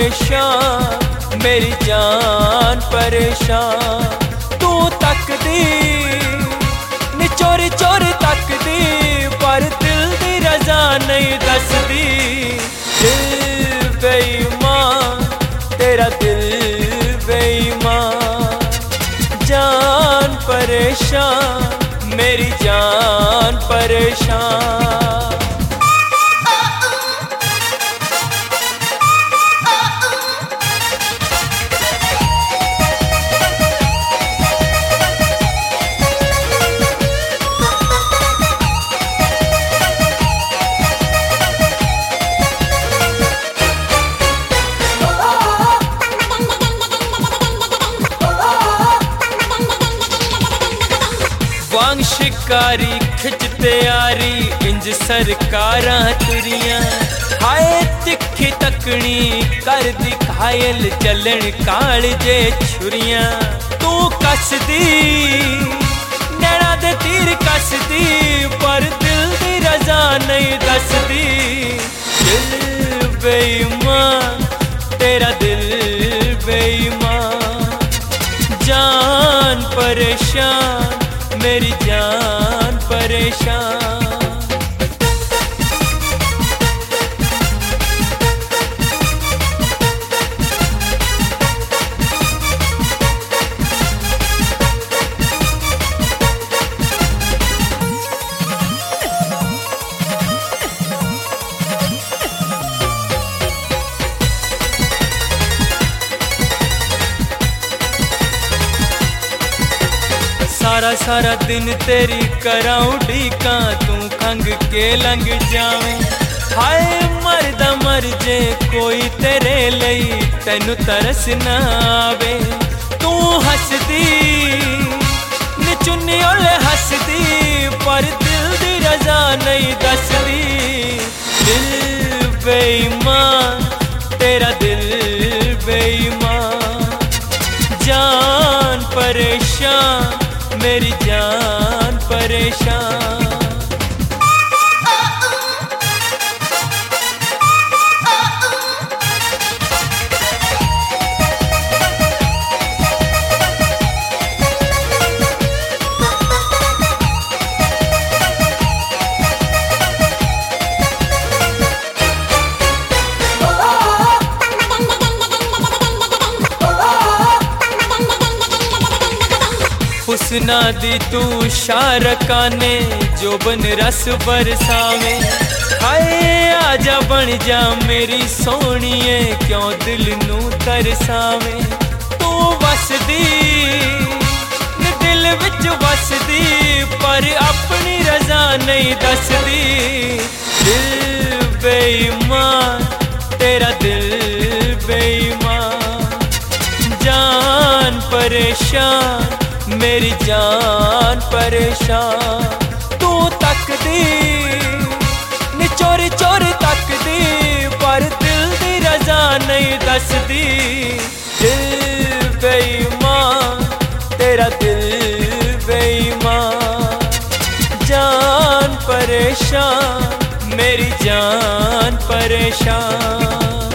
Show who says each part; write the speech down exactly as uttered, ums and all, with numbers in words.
Speaker 1: परेशान, मेरी जान परेशान। तू तकदी नी चोरी चोरी तकदी, पर दिल दी रजा नहीं दसदी। दिल बेईमान तेरा दिल बेईमान, जान परेशान मेरी जान परेशान। वांग शिकारी खिंचते यारी इंज सरकारां तुरियां, हाय तिखी तकनी कर दी घायल चलन कालजे छुरियां। तू कसदी नैना दे तीर कसदी, पर दिल दी रजा नहीं दसदी। दिल बेईमान तेरा दिल बेईमान, जान परेशान मेरी जान परेशान। सारा सारा दिन तेरी कराऊं ढीका, तू खंग के लंघ जावे। हाय मरदा मर जे कोई तेरे लई, तैनू तरस ना आवे। तू हसदी नी चुन्नी ओले हसदी, पर दिल दी रजा नहीं दसदी। दिल बेईमान तेरा दिल बेईमान, जान परेशान मेरी जान परेशान। हुस्ना दी तू शारकाने जो बन रस बरसावे। हाय आजा बन जा मेरी सोहणीए, क्यों दिल नू तरसावे। तू वसदी नी दिल विच वसदी, पर अपनी रजा नहीं दसदी। दिल बेईमान तेरा दिल बेईमान, जान परेशान मेरी जान परेशान। तू तकदी नी चोरी चोरी तकदी, पर दिल दी रजा नहीं दसदी। दिल बेईमान तेरा दिल बेईमान, जान परेशान मेरी जान परेशान।